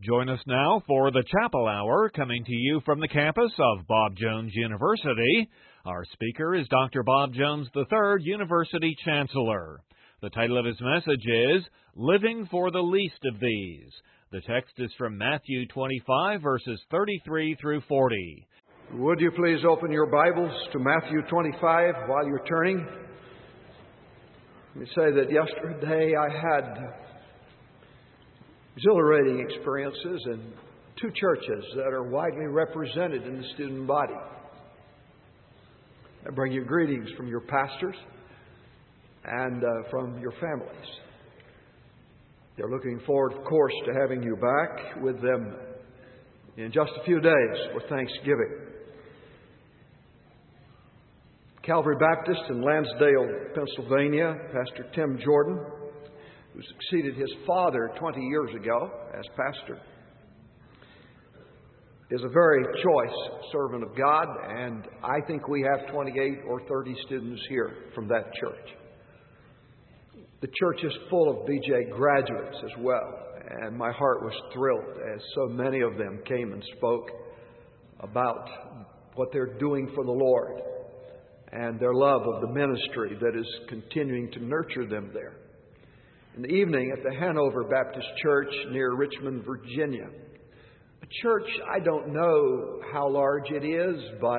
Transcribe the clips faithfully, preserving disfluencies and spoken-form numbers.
Join us now for the Chapel Hour, coming to you from the campus of Bob Jones University. Our speaker is Doctor Bob Jones the third, University Chancellor. The title of his message is Living for the Least of These. The text is from Matthew twenty-five, verses thirty-three through forty. Would you please open your Bibles to Matthew twenty-five while you're turning? Let me say that yesterday I had exhilarating experiences in two churches that are widely represented in the student body. I bring you greetings from your pastors and uh, from your families. They're looking forward, of course, to having you back with them in just a few days for Thanksgiving. Calvary Baptist in Lansdale, Pennsylvania, Pastor Tim Jordan, who succeeded his father twenty years ago as pastor, is a very choice servant of God, and I think we have twenty-eight or thirty students here from that church. The church is full of B J graduates as well, and my heart was thrilled as so many of them came and spoke about what they're doing for the Lord and their love of the ministry that is continuing to nurture them there. In the evening at the Hanover Baptist Church near Richmond, Virginia, a church I don't know how large it is, but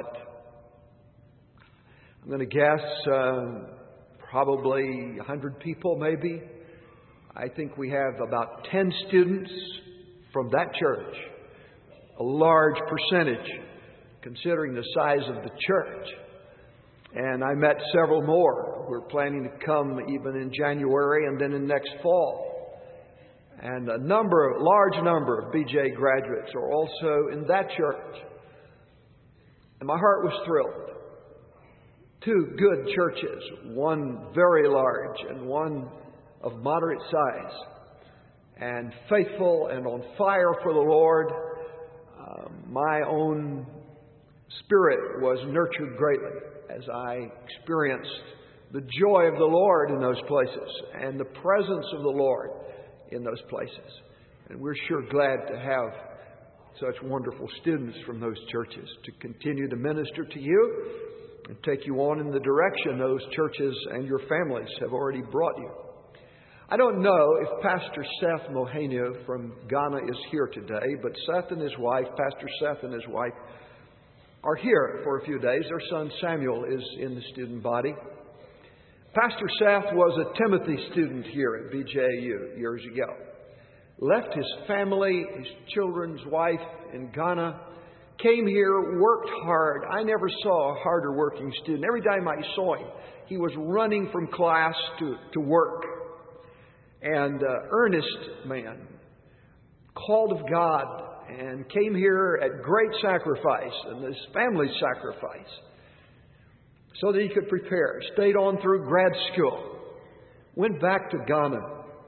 I'm going to guess uh, probably one hundred people maybe. I think we have about ten students from that church, a large percentage considering the size of the church. And I met several more. We're planning to come even in January and then in next fall. And a number, a large number of B J graduates are also in that church. And my heart was thrilled. Two good churches, one very large and one of moderate size, and faithful and on fire for the Lord. Uh, my own spirit was nurtured greatly as I experienced the joy of the Lord in those places and the presence of the Lord in those places. And we're sure glad to have such wonderful students from those churches to continue to minister to you and take you on in the direction those churches and your families have already brought you. I don't know if Pastor Seth Mohenu from Ghana is here today, but Seth and his wife, Pastor Seth and his wife, are here for a few days. Their son Samuel is in the student body. Pastor Seth was a Timothy student here at B J U years ago. Left his family, his children's wife in Ghana, came here, worked hard. I never saw a harder working student. Every time I saw him, he was running from class to, to work. And uh, earnest man, called of God, and came here at great sacrifice and his family's sacrifice so that he could prepare. Stayed on through grad school. Went back to Ghana.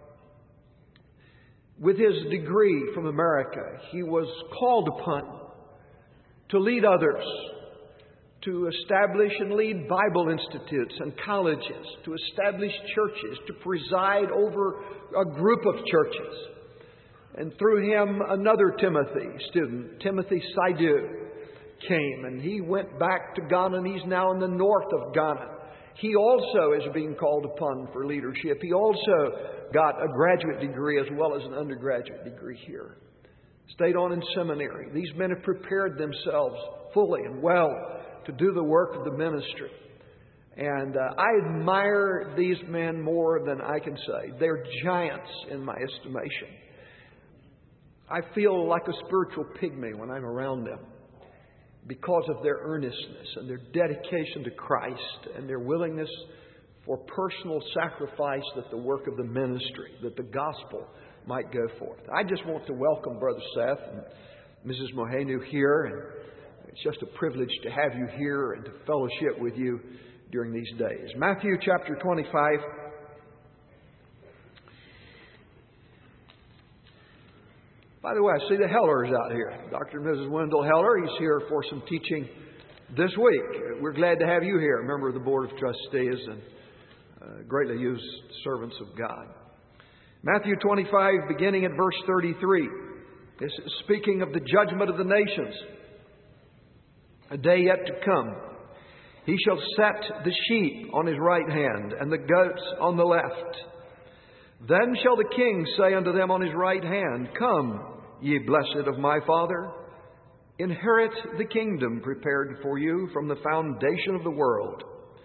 With his degree from America, he was called upon to lead others, to establish and lead Bible institutes and colleges, to establish churches, to preside over a group of churches. And through him, another Timothy student, Timothy Saidu, came. And he went back to Ghana, and he's now in the north of Ghana. He also is being called upon for leadership. He also got a graduate degree as well as an undergraduate degree here. Stayed on in seminary. These men have prepared themselves fully and well to do the work of the ministry. And uh, I admire these men more than I can say. They're giants in my estimation. I feel like a spiritual pygmy when I'm around them because of their earnestness and their dedication to Christ and their willingness for personal sacrifice that the work of the ministry, that the gospel might go forth. I just want to welcome Brother Seth and Missus Mohenu here. And it's just a privilege to have you here and to fellowship with you during these days. Matthew chapter twenty-five. By the way, I see the Hellers out here. Doctor and Missus Wendell Heller, he's here for some teaching this week. We're glad to have you here, a member of the Board of Trustees and uh, greatly used servants of God. Matthew twenty-five, beginning at verse thirty-three. This is speaking of the judgment of the nations, a day yet to come. He shall set the sheep on his right hand and the goats on the left. Then shall the king say unto them on his right hand, Come, ye blessed of my Father, inherit the kingdom prepared for you from the foundation of the world.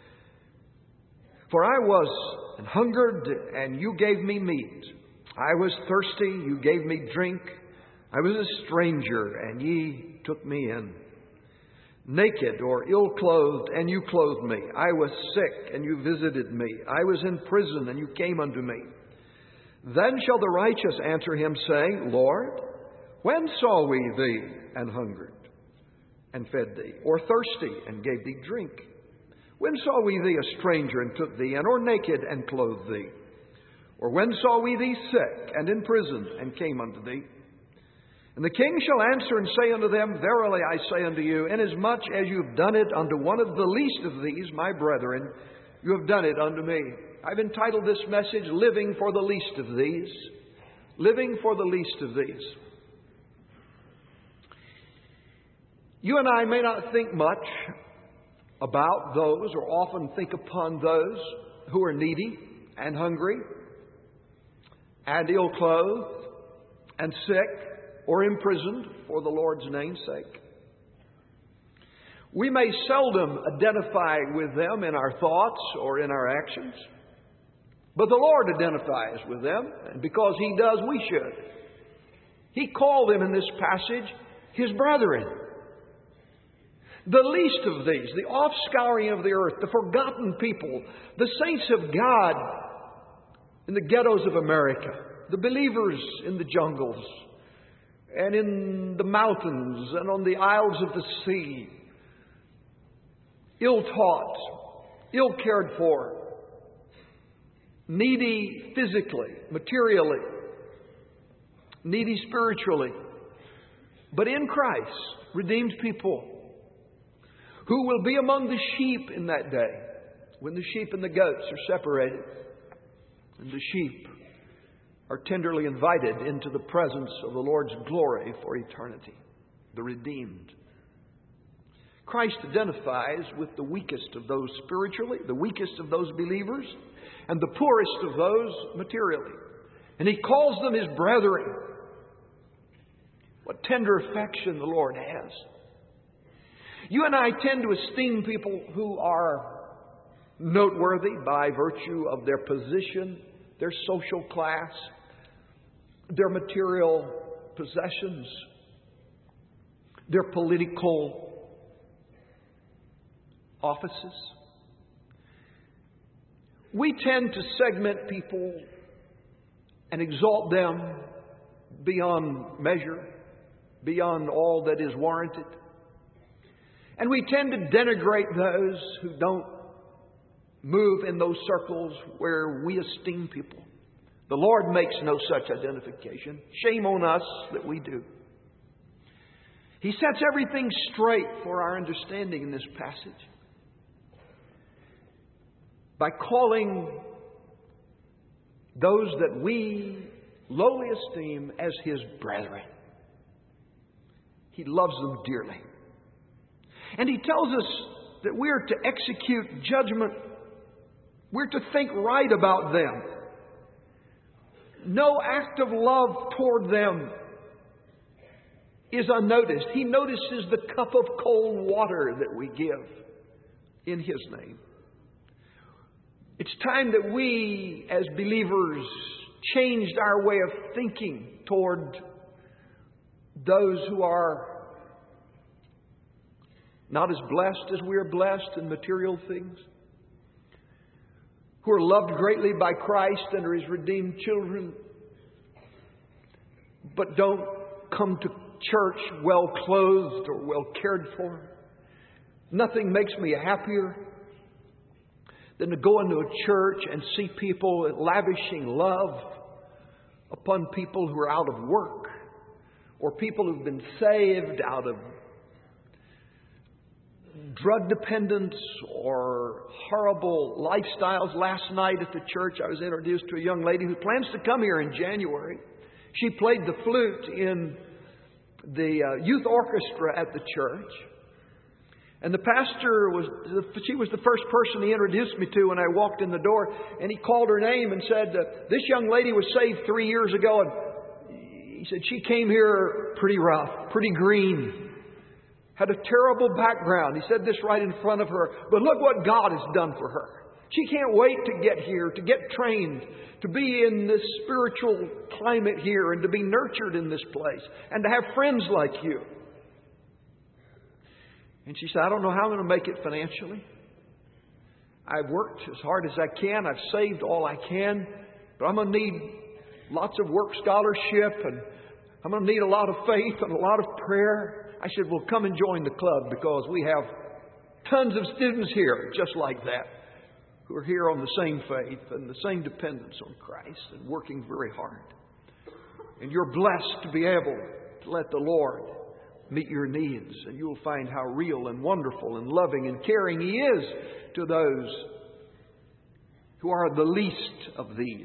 For I was an hungered, and you gave me meat. I was thirsty, you gave me drink. I was a stranger, and ye took me in. Naked or ill-clothed, and you clothed me. I was sick, and you visited me. I was in prison, and you came unto me. Then shall the righteous answer him, saying, Lord, when saw we thee and hungered, and fed thee, or thirsty, and gave thee drink? When saw we thee a stranger, and took thee in, or naked, and clothed thee? Or when saw we thee sick, and in prison, and came unto thee? And the king shall answer and say unto them, Verily I say unto you, inasmuch as you have done it unto one of the least of these, my brethren, you have done it unto me. I've entitled this message, Living for the Least of These. Living for the least of these. You and I may not think much about those, or often think upon those who are needy and hungry and ill-clothed and sick or imprisoned for the Lord's name's sake. We may seldom identify with them in our thoughts or in our actions, but the Lord identifies with them, and because He does, we should. He called them in this passage His brethren. The least of these, the offscouring of the earth, the forgotten people, the saints of God in the ghettos of America, the believers in the jungles and in the mountains and on the isles of the sea, ill-taught, ill-cared for, needy physically, materially, needy spiritually, but in Christ, redeemed people who will be among the sheep in that day when the sheep and the goats are separated and the sheep are tenderly invited into the presence of the Lord's glory for eternity, the redeemed. Christ identifies with the weakest of those spiritually, the weakest of those believers, and the poorest of those materially. And He calls them His brethren. What tender affection the Lord has. You and I tend to esteem people who are noteworthy by virtue of their position, their social class, their material possessions, their political offices. We tend to segment people and exalt them beyond measure, beyond all that is warranted. And we tend to denigrate those who don't move in those circles where we esteem people. The Lord makes no such identification. Shame on us that we do. He sets everything straight for our understanding in this passage by calling those that we lowly esteem as His brethren. He loves them dearly. And He tells us that we are to execute judgment. We're to think right about them. No act of love toward them is unnoticed. He notices the cup of cold water that we give in His name. It's time that we, as believers, changed our way of thinking toward those who are not as blessed as we are blessed in material things, who are loved greatly by Christ and are His redeemed children, but don't come to church well clothed or well cared for. Nothing makes me happier than to go into a church and see people lavishing love upon people who are out of work, or people who've been saved out of drug dependence or horrible lifestyles. Last night at the church, I was introduced to a young lady who plans to come here in January. She played the flute in the uh, youth orchestra at the church. And the pastor was, she was the first person he introduced me to when I walked in the door. And he called her name and said, uh, this young lady was saved three years ago. And he said she came here pretty rough, pretty green. Had a terrible background. He said this right in front of her. But look what God has done for her. She can't wait to get here, to get trained, to be in this spiritual climate here, and to be nurtured in this place, and to have friends like you. And she said, I don't know how I'm going to make it financially. I've worked as hard as I can. I've saved all I can. But I'm going to need lots of work scholarship, and I'm going to need a lot of faith and a lot of prayer. I said, well, come and join the club, because we have tons of students here just like that, who are here on the same faith and the same dependence on Christ and working very hard. And you're blessed to be able to let the Lord meet your needs, and you'll find how real and wonderful and loving and caring He is to those who are the least of these.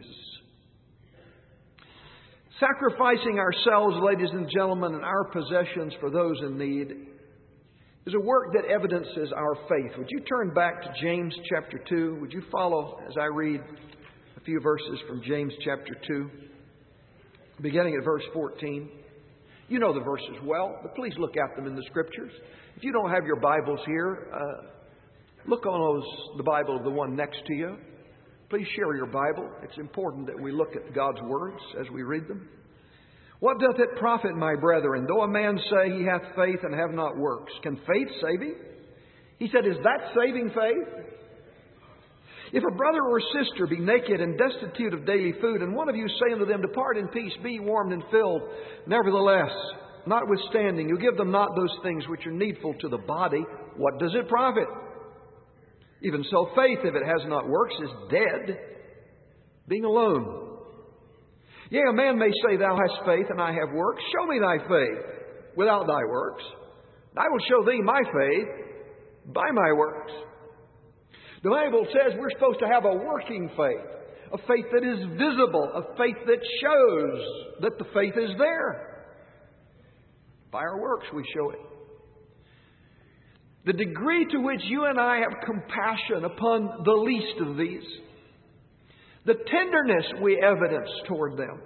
Sacrificing ourselves, ladies and gentlemen, and our possessions for those in need is a work that evidences our faith. Would you turn back to James chapter two? Would you follow as I read a few verses from James chapter two, beginning at verse fourteen? You know the verses well, but please look at them in the Scriptures. If you don't have your Bibles here, uh, look on those, the Bible of the one next to you. Please share your Bible. It's important that we look at God's words as we read them. What doth it profit, my brethren, though a man say he hath faith and have not works? Can faith save him? He said, is that saving faith? If a brother or sister be naked and destitute of daily food, and one of you say unto them, depart in peace, be warmed and filled, nevertheless, notwithstanding, you give them not those things which are needful to the body, what does it profit? Even so, faith, if it has not works, is dead, being alone. Yea, a man may say, thou hast faith, and I have works. Show me thy faith without thy works. I will show thee my faith by my works. The Bible says we're supposed to have a working faith, a faith that is visible, a faith that shows that the faith is there. By our works we show it. The degree to which you and I have compassion upon the least of these, the tenderness we evidence toward them,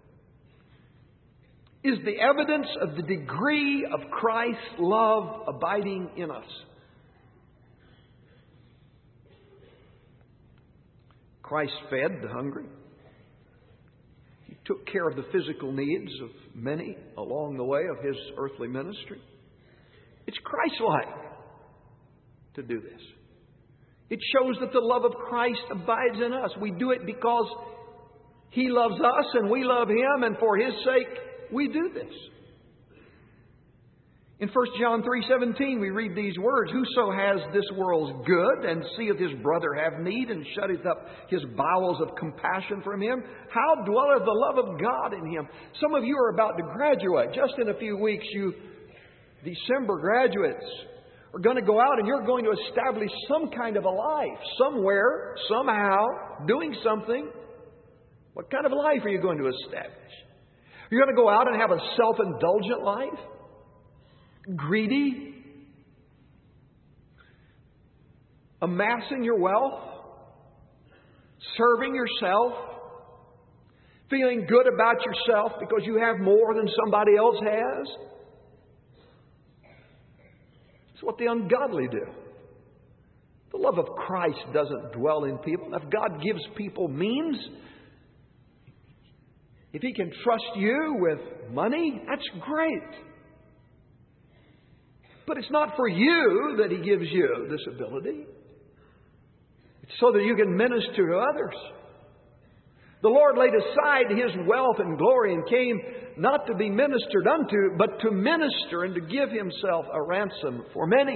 is the evidence of the degree of Christ's love abiding in us. Christ fed the hungry. He took care of the physical needs of many along the way of His earthly ministry. It's Christ-like to do this. It shows that the love of Christ abides in us. We do it because He loves us and we love Him, and for His sake we do this. In First John three seventeen we read these words, whoso has this world's good and seeth his brother have need and shutteth up his bowels of compassion from him, how dwelleth the love of God in him? Some of you are about to graduate. Just in a few weeks, you December graduates are going to go out and you're going to establish some kind of a life somewhere, somehow, doing something. What kind of a life are you going to establish? You're going to go out and have a self-indulgent life? Greedy? Amassing your wealth? Serving yourself? Feeling good about yourself because you have more than somebody else has? It's what the ungodly do. The love of Christ doesn't dwell in people. If God gives people means, if He can trust you with money, that's great. But it's not for you that He gives you this ability. It's so that you can minister to others. The Lord laid aside His wealth and glory and came not to be ministered unto, but to minister and to give Himself a ransom for many.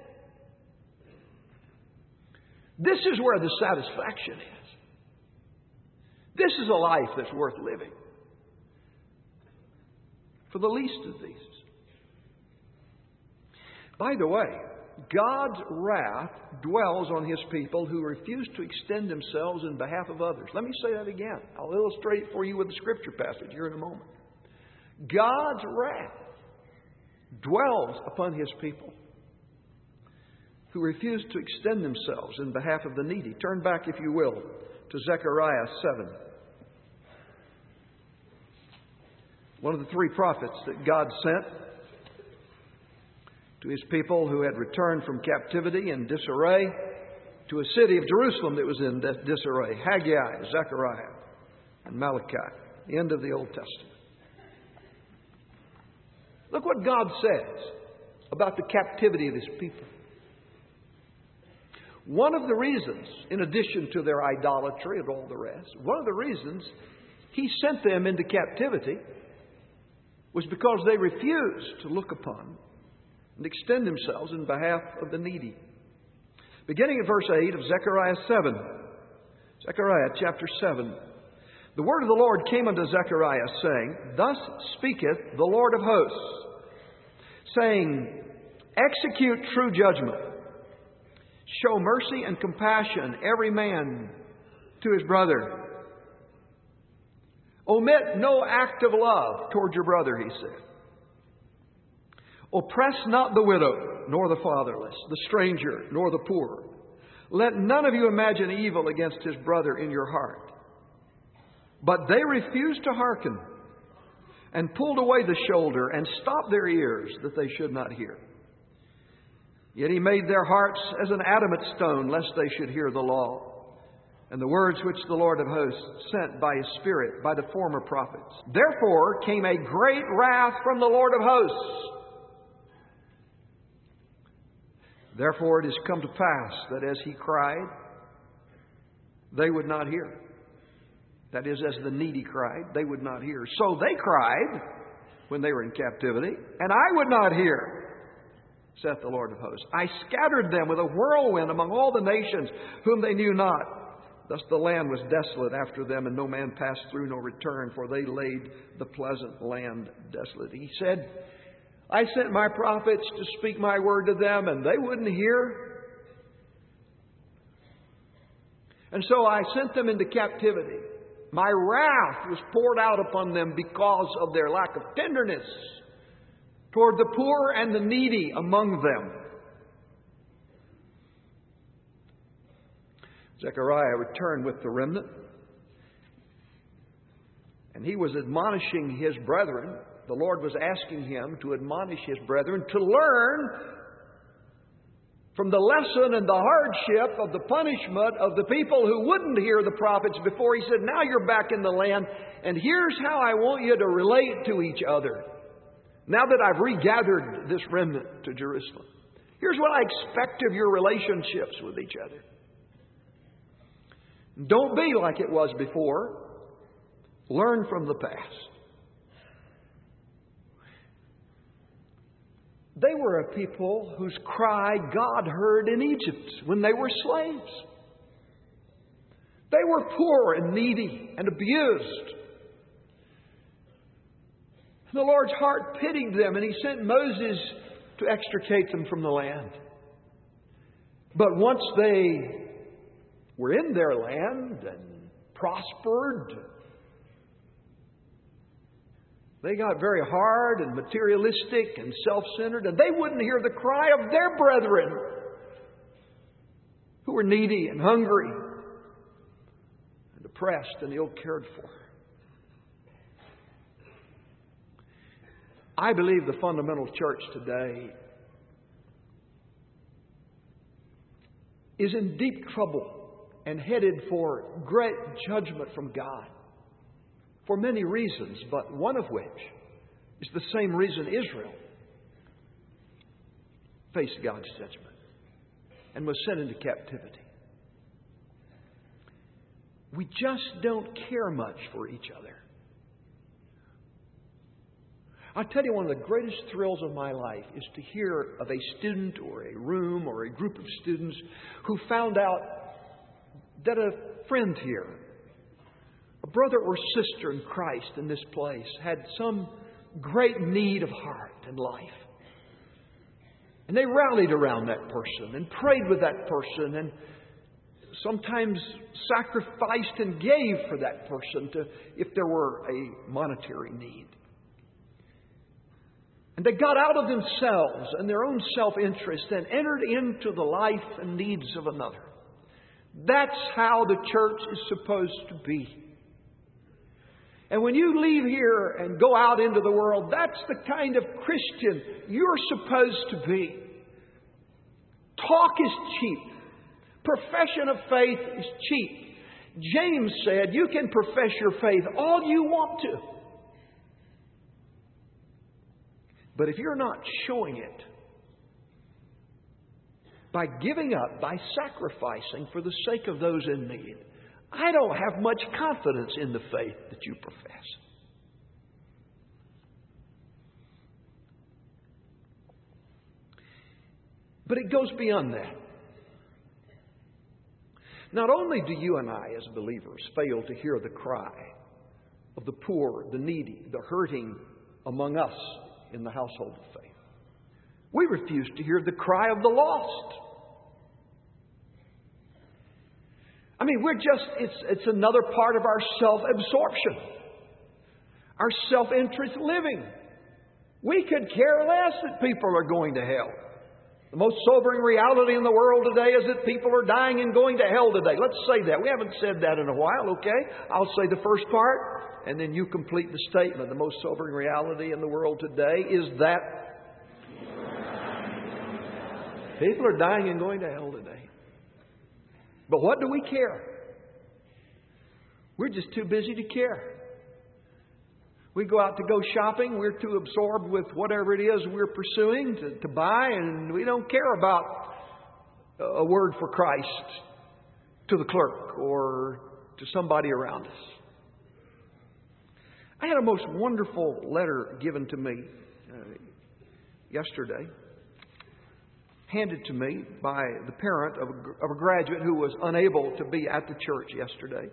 This is where the satisfaction is. This is a life that's worth living. For the least of these. By the way, God's wrath dwells on His people who refuse to extend themselves in behalf of others. Let me say that again. I'll illustrate it for you with a scripture passage here in a moment. God's wrath dwells upon His people who refuse to extend themselves in behalf of the needy. Turn back, if you will, to Zechariah seven. One of the three prophets that God sent to His people who had returned from captivity and disarray, to a city of Jerusalem that was in disarray. Haggai, Zechariah, and Malachi. The end of the Old Testament. Look what God says about the captivity of His people. One of the reasons, in addition to their idolatry and all the rest, one of the reasons He sent them into captivity was because they refused to look upon and extend themselves in behalf of the needy. Beginning at verse eight of Zechariah seven. Zechariah chapter seven. The word of the Lord came unto Zechariah, saying, Thus speaketh the Lord of hosts, saying, Execute true judgment. Show mercy and compassion, every man to his brother. Omit no act of love toward your brother, he said. Oppress not the widow, nor the fatherless, the stranger, nor the poor. Let none of you imagine evil against his brother in your heart. But they refused to hearken, and pulled away the shoulder, and stopped their ears, that they should not hear. Yet he made their hearts as an adamant stone, lest they should hear the law, and the words which the Lord of hosts sent by His Spirit, by the former prophets. Therefore came a great wrath from the Lord of hosts. Therefore it is come to pass that as He cried, they would not hear. That is, as the needy cried, they would not hear. So they cried when they were in captivity, and I would not hear, saith the Lord of hosts. I scattered them with a whirlwind among all the nations whom they knew not. Thus the land was desolate after them, and no man passed through nor returned, for they laid the pleasant land desolate. He said, I sent my prophets to speak my word to them, and they wouldn't hear. And so I sent them into captivity. My wrath was poured out upon them because of their lack of tenderness toward the poor and the needy among them. Zechariah returned with the remnant, and he was admonishing his brethren. The Lord was asking him to admonish his brethren to learn from the lesson and the hardship of the punishment of the people who wouldn't hear the prophets before. He said, now you're back in the land, and here's how I want you to relate to each other. Now that I've regathered this remnant to Jerusalem, here's what I expect of your relationships with each other. Don't be like it was before. Learn from the past. They were a people whose cry God heard in Egypt when they were slaves. They were poor and needy and abused. The Lord's heart pitied them, and He sent Moses to extricate them from the land. But once they were in their land and prospered, they got very hard and materialistic and self-centered, and they wouldn't hear the cry of their brethren who were needy and hungry and oppressed and ill-cared for. I believe the fundamental church today is in deep trouble and headed for great judgment from God. For many reasons, but one of which is the same reason Israel faced God's judgment and was sent into captivity. We just don't care much for each other. I'll tell you, one of the greatest thrills of my life is to hear of a student or a room or a group of students who found out that a friend here, a brother or sister in Christ in this place, had some great need of heart and life. And they rallied around that person and prayed with that person and sometimes sacrificed and gave for that person to, if there were a monetary need. And they got out of themselves and their own self-interest and entered into the life and needs of another. That's how the church is supposed to be. And when you leave here and go out into the world, that's the kind of Christian you're supposed to be. Talk is cheap. Profession of faith is cheap. James said, you can profess your faith all you want to. But if you're not showing it by giving up, by sacrificing for the sake of those in need, I don't have much confidence in the faith that you profess. But it goes beyond that. Not only do you and I as believers fail to hear the cry of the poor, the needy, the hurting among us in the household of faith, we refuse to hear the cry of the lost. I mean, we're just, it's, it's another part of our self-absorption, our self-interest living. We could care less that people are going to hell. The most sobering reality in the world today is that people are dying and going to hell today. Let's say that. We haven't said that in a while, okay? I'll say the first part, and then you complete the statement. The most sobering reality in the world today is that people are dying and going to hell today. But what do we care? We're just too busy to care. We go out to go shopping. We're too absorbed with whatever it is we're pursuing to, to buy, and we don't care about a word for Christ to the clerk or to somebody around us. I had a most wonderful letter given to me uh, yesterday, handed to me by the parent of a, of a graduate who was unable to be at the church yesterday.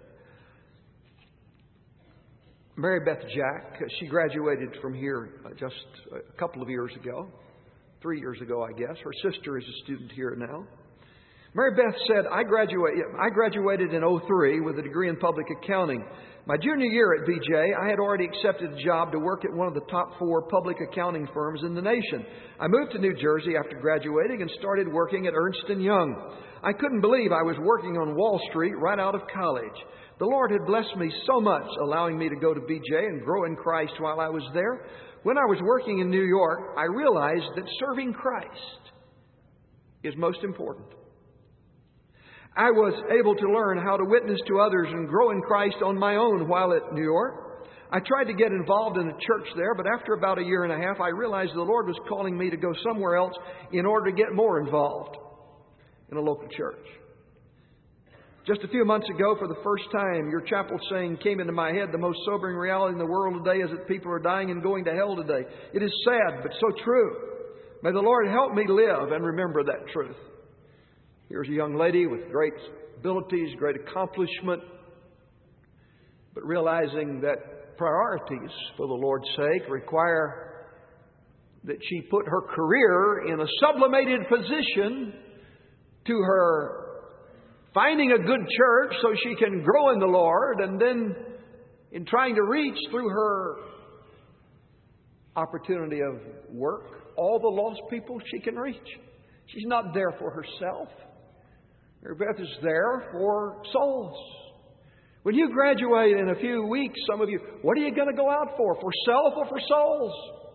Mary Beth Jack, she graduated from here just a couple of years ago, three years ago, I guess. Her sister is a student here now. Mary Beth said, I, graduate, I graduated in oh three with a degree in public accounting. My junior year at B J, I had already accepted a job to work at one of the top four public accounting firms in the nation. I moved to New Jersey after graduating and started working at Ernst and Young. I couldn't believe I was working on Wall Street right out of college. The Lord had blessed me so much, allowing me to go to B J and grow in Christ while I was there. When I was working in New York, I realized that serving Christ is most important. I was able to learn how to witness to others and grow in Christ on my own while at New York. I tried to get involved in a church there, but after about a year and a half, I realized the Lord was calling me to go somewhere else in order to get more involved in a local church. Just a few months ago, for the first time, your chapel saying came into my head, the most sobering reality in the world today is that people are dying and going to hell today. It is sad, but so true. May the Lord help me live and remember that truth. Here's a young lady with great abilities, great accomplishment, but realizing that priorities, for the Lord's sake, require that she put her career in a sublimated position to her finding a good church so she can grow in the Lord, and then in trying to reach through her opportunity of work all the lost people she can reach. She's not there for herself. Mary Beth is there for souls. When you graduate in a few weeks, some of you, what are you going to go out for? For self or for souls?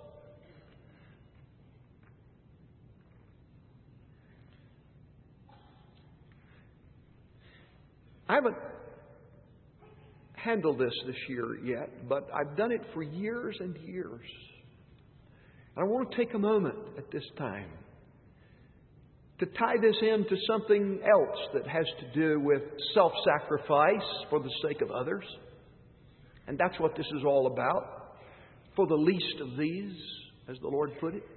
I haven't handled this this year yet, but I've done it for years and years. And I want to take a moment at this time to tie this into something else that has to do with self-sacrifice for the sake of others. And that's what this is all about. For the least of these, as the Lord put it.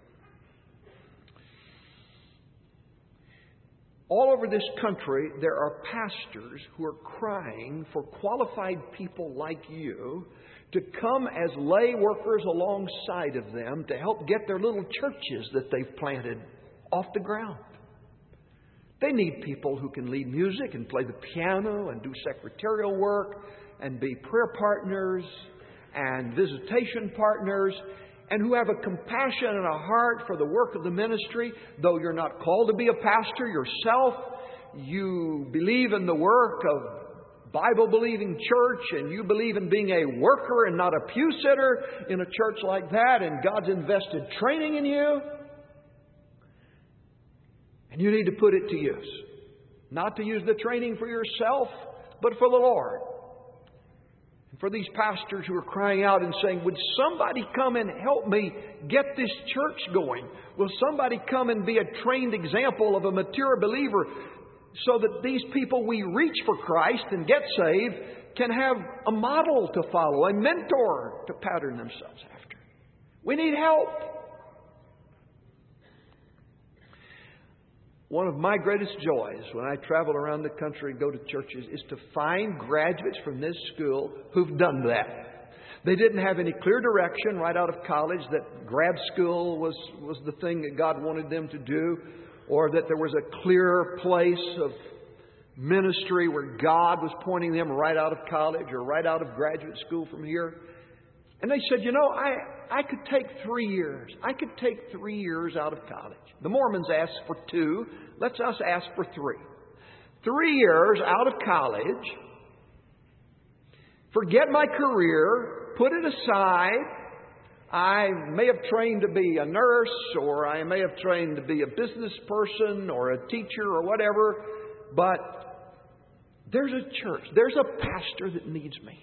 All over this country, there are pastors who are crying for qualified people like you to come as lay workers alongside of them to help get their little churches that they've planted off the ground. They need people who can lead music and play the piano and do secretarial work and be prayer partners and visitation partners and who have a compassion and a heart for the work of the ministry, though you're not called to be a pastor yourself, you believe in the work of Bible-believing church, and you believe in being a worker and not a pew sitter in a church like that, and God's invested training in you, and you need to put it to use. Not to use the training for yourself, but for the Lord. And for these pastors who are crying out and saying, would somebody come and help me get this church going? Will somebody come and be a trained example of a mature believer so that these people we reach for Christ and get saved can have a model to follow, a mentor to pattern themselves after? We need help. One of my greatest joys when I travel around the country and go to churches is to find graduates from this school who've done that. They didn't have any clear direction right out of college that grad school was, was the thing that God wanted them to do, or that there was a clear place of ministry where God was pointing them right out of college or right out of graduate school from here. And they said, you know, I, I could take three years. I could take three years out of college. The Mormons asked for two. Let's us ask for three. Three years out of college. Forget my career. Put it aside. I may have trained to be a nurse, or I may have trained to be a business person or a teacher or whatever. But there's a church. There's a pastor that needs me.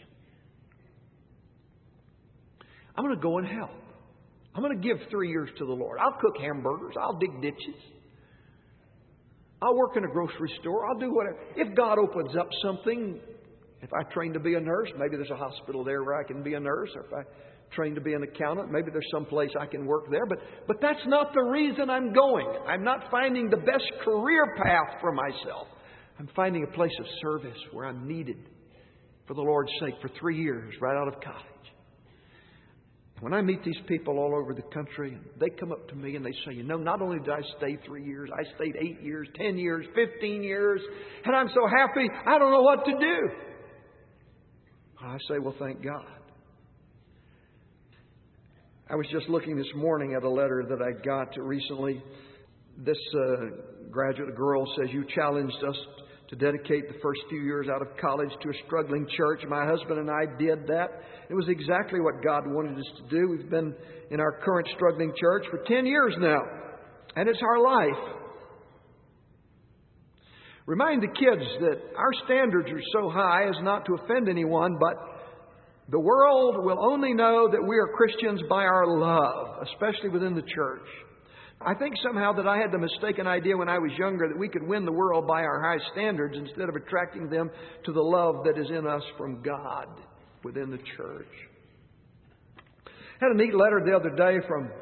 I'm going to go and help. I'm going to give three years to the Lord. I'll cook hamburgers. I'll dig ditches. I'll work in a grocery store. I'll do whatever. If God opens up something, if I train to be a nurse, maybe there's a hospital there where I can be a nurse. Or if I train to be an accountant, maybe there's some place I can work there. But, but that's not the reason I'm going. I'm not finding the best career path for myself. I'm finding a place of service where I'm needed for the Lord's sake for three years right out of college. When I meet these people all over the country, they come up to me and they say, you know, not only did I stay three years, I stayed eight years, ten years, fifteen years, and I'm so happy, I don't know what to do. I say, well, thank God. I was just looking this morning at a letter that I got recently. This uh, graduate girl says, you challenged us to dedicate the first few years out of college to a struggling church. My husband and I did that. It was exactly what God wanted us to do. We've been in our current struggling church for ten years now, and it's our life. Remind the kids that our standards are so high as not to offend anyone, but the world will only know that we are Christians by our love, especially within the church. I think somehow that I had the mistaken idea when I was younger that we could win the world by our high standards instead of attracting them to the love that is in us from God within the church. I had a neat letter the other day from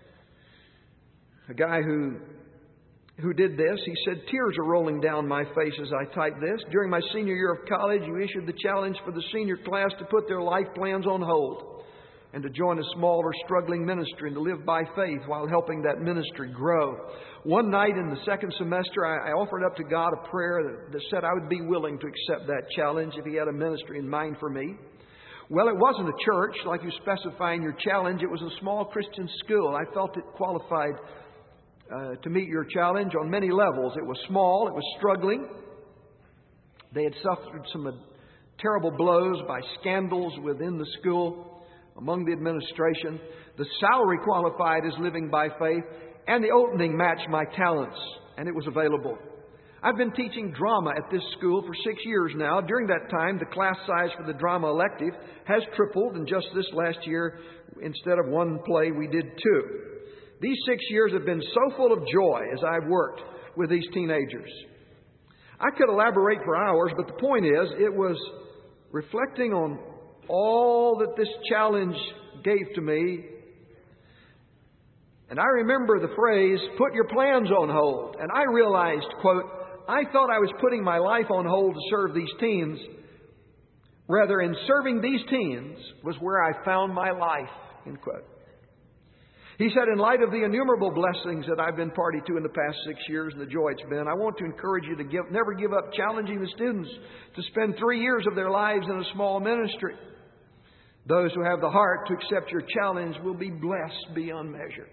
a guy who who did this. He said, tears are rolling down my face as I type this. During my senior year of college, you issued the challenge for the senior class to put their life plans on hold and to join a small or struggling ministry and to live by faith while helping that ministry grow. One night in the second semester, I, I offered up to God a prayer that, that said I would be willing to accept that challenge if He had a ministry in mind for me. Well, it wasn't a church like you specify in your challenge. It was a small Christian school. I felt it qualified uh, to meet your challenge on many levels. It was small. It was struggling. They had suffered some uh, terrible blows by scandals within the school, among the administration. The salary qualified as living by faith, and the opening matched my talents, and it was available. I've been teaching drama at this school for six years now. During that time, the class size for the drama elective has tripled, and just this last year, instead of one play, we did two. These six years have been so full of joy as I've worked with these teenagers. I could elaborate for hours, but the point is, it was reflecting on all that this challenge gave to me. And I remember the phrase, put your plans on hold. And I realized, quote, I thought I was putting my life on hold to serve these teens. Rather, in serving these teens was where I found my life, end quote. He said, in light of the innumerable blessings that I've been party to in the past six years and the joy it's been, I want to encourage you to give, never give up challenging the students to spend three years of their lives in a small ministry. Those who have the heart to accept your challenge will be blessed beyond measure.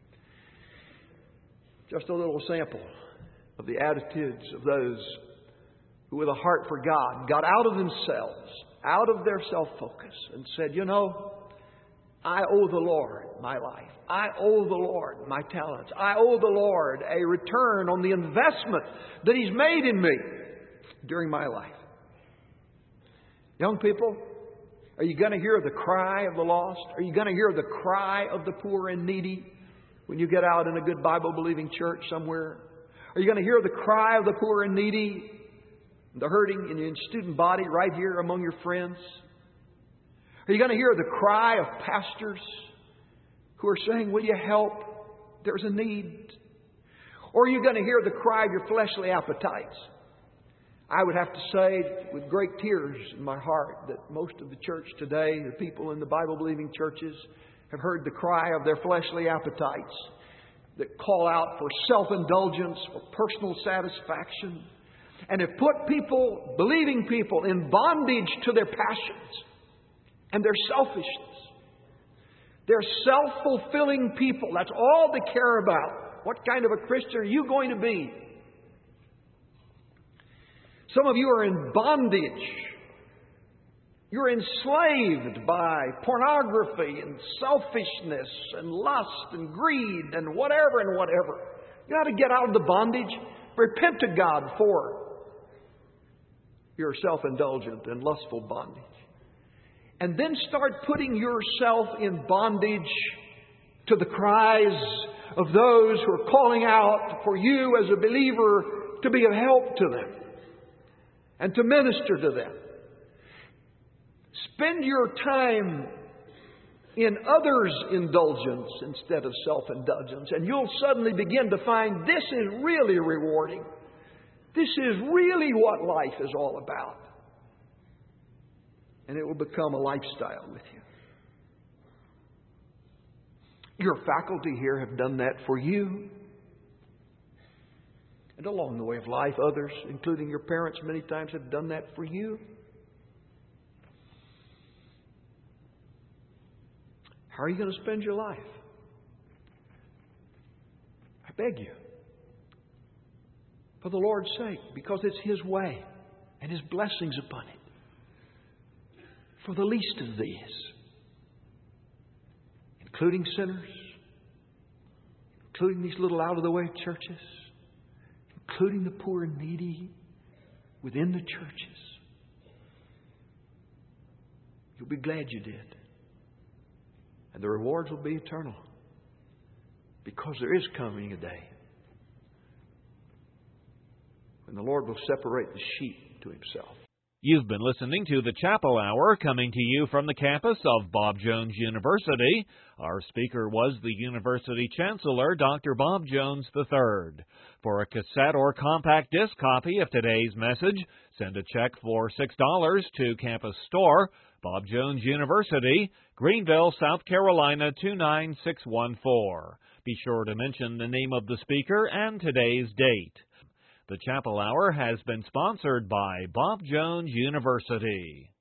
Just a little sample of the attitudes of those who, with a heart for God, got out of themselves, out of their self-focus, and said, you know, I owe the Lord my life. I owe the Lord my talents. I owe the Lord a return on the investment that He's made in me during my life. Young people, are you going to hear the cry of the lost? Are you going to hear the cry of the poor and needy when you get out in a good Bible-believing church somewhere? Are you going to hear the cry of the poor and needy, the hurting in your student body right here among your friends? Are you going to hear the cry of pastors who are saying, will you help? There's a need. Or are you going to hear the cry of your fleshly appetites? I would have to say with great tears in my heart that most of the church today, the people in the Bible-believing churches, have heard the cry of their fleshly appetites that call out for self-indulgence, for personal satisfaction, and have put people, believing people, in bondage to their passions and their selfishness. They're self-fulfilling people. That's all they care about. What kind of a Christian are you going to be? Some of you are in bondage. You're enslaved by pornography and selfishness and lust and greed and whatever and whatever. You got to get out of the bondage. Repent to God for your self-indulgent and lustful bondage. And then start putting yourself in bondage to the cries of those who are calling out for you as a believer to be of help to them and to minister to them. Spend your time in others' indulgence instead of self-indulgence, and you'll suddenly begin to find this is really rewarding. This is really what life is all about. And it will become a lifestyle with you. Your faculty here have done that for you. And along the way of life, others, including your parents, many times have done that for you. How are you going to spend your life? I beg you. For the Lord's sake, because it's His way and His blessings upon it. For the least of these, including sinners, including these little out-of-the-way churches, including the poor and needy within the churches. You'll be glad you did. And the rewards will be eternal. Because there is coming a day when the Lord will separate the sheep to Himself. You've been listening to the Chapel Hour, coming to you from the campus of Bob Jones University. Our speaker was the University Chancellor, Doctor Bob Jones the third. For a cassette or compact disc copy of today's message, send a check for six dollars to Campus Store, Bob Jones University, Greenville, South Carolina two nine six one four. Be sure to mention the name of the speaker and today's date. The Chapel Hour has been sponsored by Bob Jones University.